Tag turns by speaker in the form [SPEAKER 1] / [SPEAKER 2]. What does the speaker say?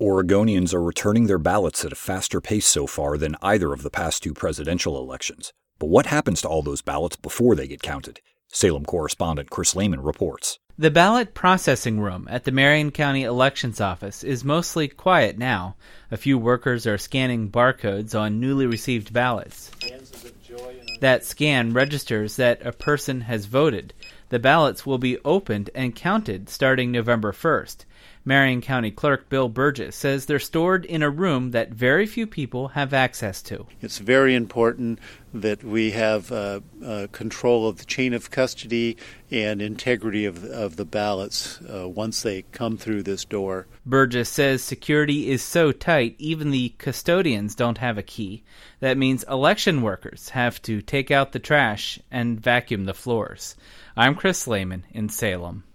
[SPEAKER 1] Oregonians are returning their ballots at a faster pace so far than either of the past two presidential elections. But what happens to all those ballots before they get counted? Salem correspondent Chris Lehman reports.
[SPEAKER 2] The ballot processing room at the Marion County Elections Office is mostly quiet now. A few workers are scanning barcodes on newly received ballots. That scan registers that a person has voted. The ballots will be opened and counted starting November 1st. Marion County Clerk Bill Burgess says they're stored in a room that very few people have access to.
[SPEAKER 3] It's very important that we have control of the chain of custody and integrity of the ballots once they come through this door.
[SPEAKER 2] Burgess says security is so tight, even the custodians don't have a key. That means election workers have to take out the trash and vacuum the floors. I'm Chris Lehman in Salem.